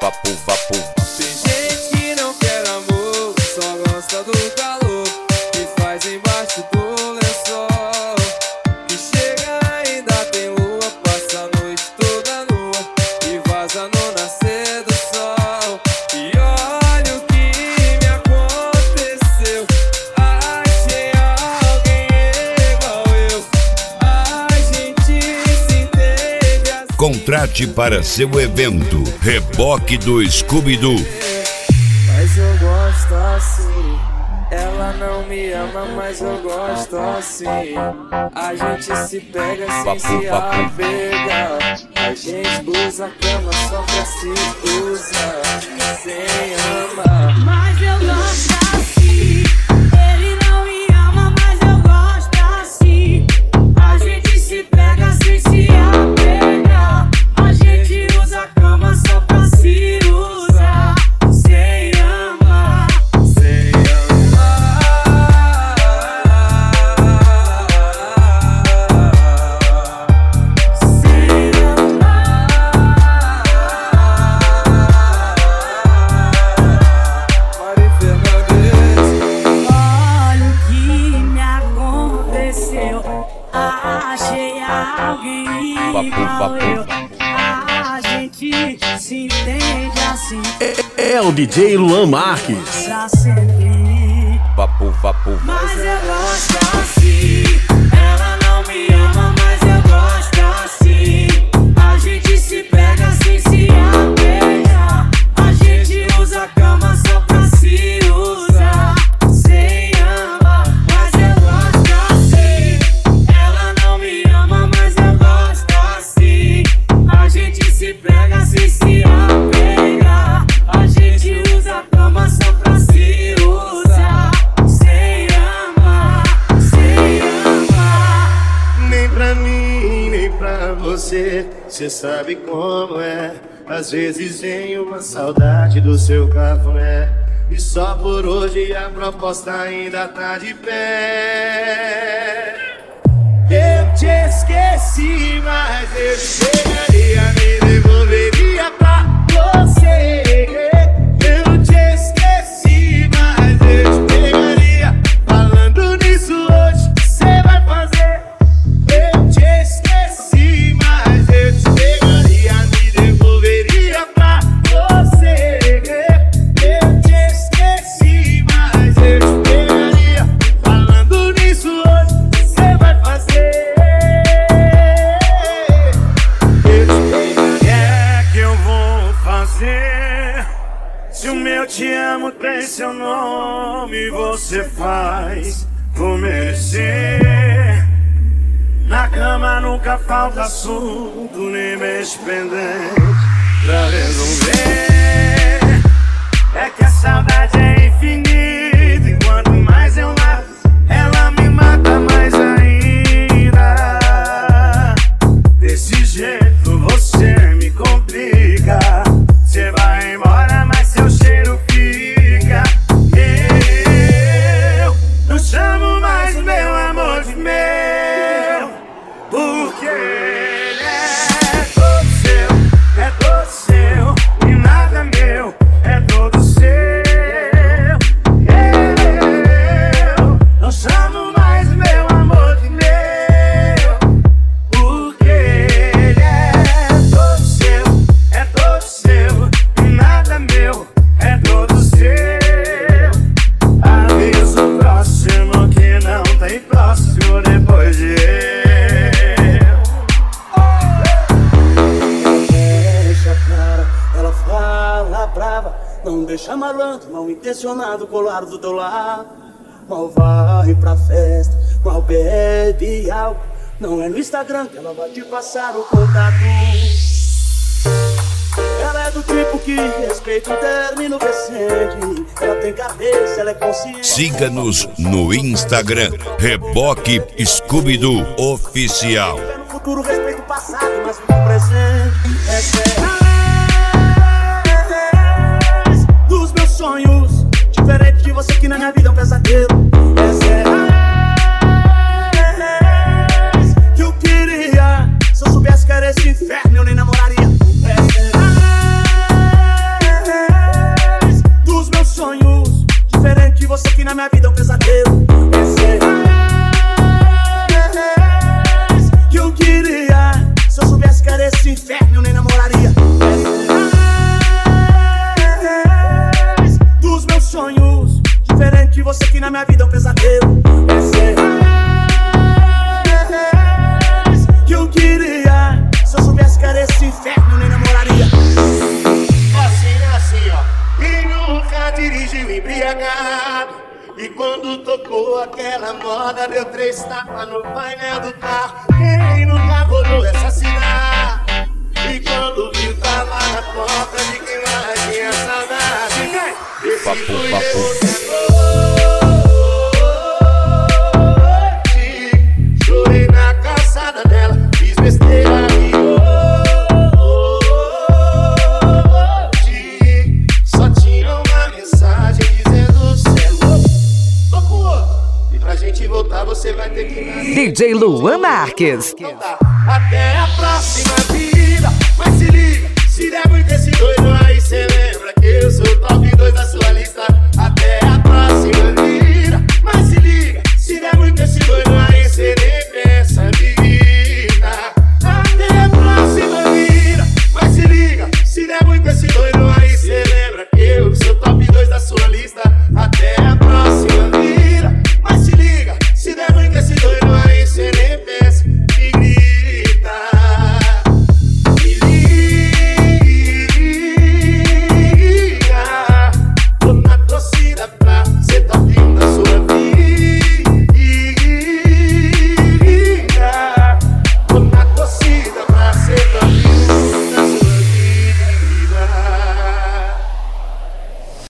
vapo, vapo. Tem gente que não quer amor, só gosta do calor que faz embaixo do lençol. Que chega ainda tem lua, passa a noite toda nua e vaza no nascer do sol. E olha o que me aconteceu, achei alguém igual eu. A gente se entende assim. Contrate para seu evento Reboque do Scooby-Doo. Mas eu gosto assim. Ela não me ama, mas eu gosto assim. A gente se pega sem se apegar. A gente usa a cama só pra se usar, sem amar. Mas eu gosto assim. Ele não me ama, mas eu gosto assim. A gente se pega sem se apegar. A gente usa a cama só pra se usar, sem amar. Sem Mari Fernandes. Olha o que me aconteceu, achei alguém igual eu. A gente se entende assim, É o DJ Luan Marques. pra sempre. Vapo, vapo. Mas eu gosto assim. Ela não me ama, mas eu gosto assim. A gente se pega sem se apegar. A gente usa a cama só pra se usar, sem amar. Mas eu gosto assim. Ela não me ama, mas eu gosto assim. A gente se pega sem se apegar. A gente usa a cama só pra se usar, sem amar, sem amar. Nem pra mim, nem pra você, cê sabe como é. Às vezes vem uma saudade do seu cafuné. E só por hoje a proposta ainda tá de pé. Eu te esqueci, mas eu chegaria, me devolveria pra você. Eu te esqueci, mas eu te pegaria. Falando nisso hoje, cê vai fazer. Eu te esqueci, mas eu te pegaria, me devolveria pra você. Eu te esqueci, mas eu te pegaria. Falando nisso hoje, cê vai fazer. Eu te pegaria. O que é que eu vou fazer? Se o meu te amo tem seu nome, você faz por merecer. Na cama nunca falta assunto, nem mexe pendente pra resolver. É que a saudade é infinita, e quanto mais eu mato, ela me mata mais ainda. Desse jeito você me complica. Você vai embora, mas seu cheiro fica. Eu não chamo mais meu amor de meu, porque ele é todo seu, e nada meu, é todo seu. Eu não chamo mais meu amor de meu, porque ele é todo seu, e nada meu, é todo seu. Avisa o próximo que não tem próximo depois de eu. Deixa clara, ela fala brava. Não deixa malandro, mal intencionado colar do teu lado. Mal vai pra festa, mal bebe álcool. Não é no Instagram que ela vai te passar o contato. Ela é do tipo que respeita o término recente. Ela tem cabeça, ela é consciente. Siga-nos no Instagram Reboque Scooby-Doo Oficial. No futuro respeita o passado, mas no presente é dos meus sonhos. Diferente de você que na minha vida é um pesadelo. Que eu queria. Se eu soubesse que era esse inferno, eu nem namoraria. moda, deu 3 tapas no painel do carro. Quem nunca rodou essa cidade? E quando viu tava na porta de quem mais tinha saudade. Esse fui eu, chorei na calçada dela, fiz besteira e só tinha uma mensagem dizendo céu. Tô com outro. E pra gente voltar você vai ter que nascer. DJ Luan Marques. Então tá. Até a próxima vida. Mas se liga, se der muito esse doido aí, cê lembra que eu sou top 2.